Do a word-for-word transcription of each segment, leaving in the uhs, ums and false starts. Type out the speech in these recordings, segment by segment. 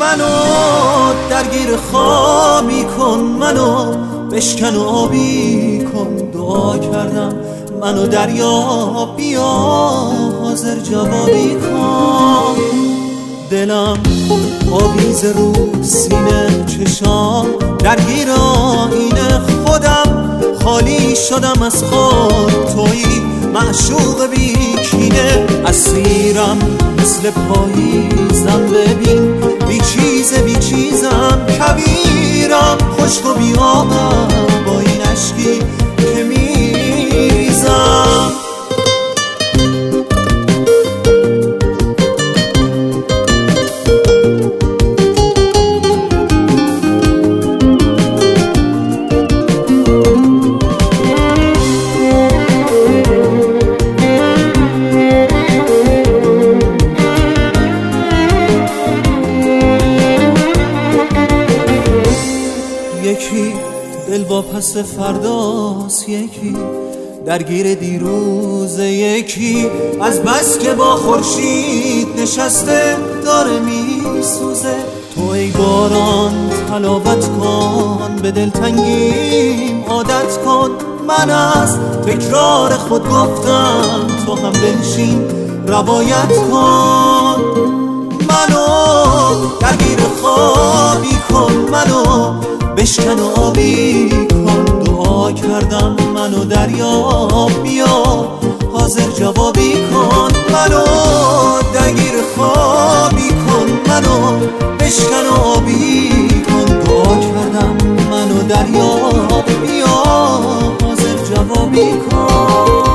منو درگیر خوابی کن، منو بشکن و آبی کن. دعا کردم منو دریا بیا حاضر جوابی کن. دلم آویز رو سینه چشام درگیر آینه خودم، خالی شدم از خود تویی معشوق بیکینه. اسیرم مثل پاییزم ببین، بی چیز بی چیزم کبیرم، خشک و بی آبم با این اشکی که میریزم. یکی دل با پس فرداست، یکی درگیر دیروزه، یکی از بس که با خورشید نشسته داره میسوزه. تو ای باران تلاوت کن، به دلتنگیم عادت کن. من از تکرار خود گفتم، تو هم بنشین روایت کن. منو درگیر خوابی کن، منو بشکن و آبی کن. دعا کردم منو دریا بیا حاضر جوابی کن. منو درگیر خوابی کن، منو بشکن و آبی کن. دعا کردم منو دریا بیا حاضر جوابی کن.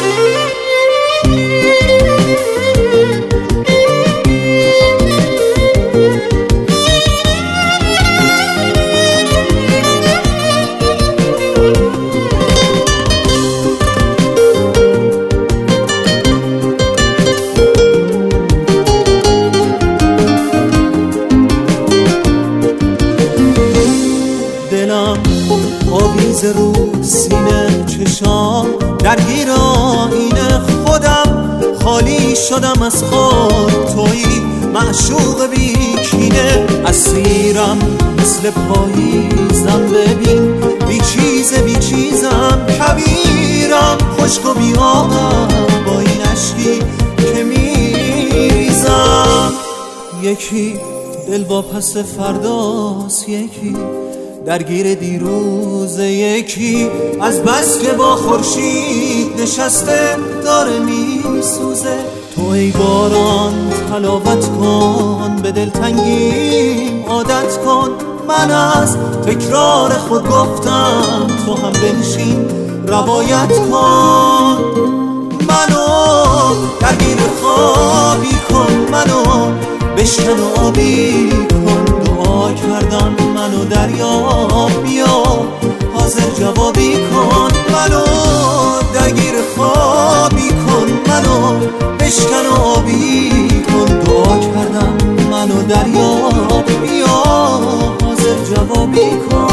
دلم آویز رو سینه چشام درگیر آینه خودم، خالی شدم از خود تویی معشوق بیکینه. اسیرم مثل پاییزم ببین، بی چیز بی چیزم کبیرم، خشک و بی آبم با این اشکی که میریزم. یکی دل با پس فرداست، یکی درگیر دیروزه، یکی از بس که با خورشید نشسته داره میسوزه. تو ای باران تلاوت کن، به دلتنگیم عادت کن. من از تکرار خود گفتم، تو هم بنشین روایت کن. منو درگیر خوابی کن، منو بشکن و آبی کن. دعا کردم منو دریا بیا حاضر جوابی کن. منو درگیر خوابی کن، منو بشکن و آبی کن. دعا کردم منو دریا بیا حاضر جوابی کن.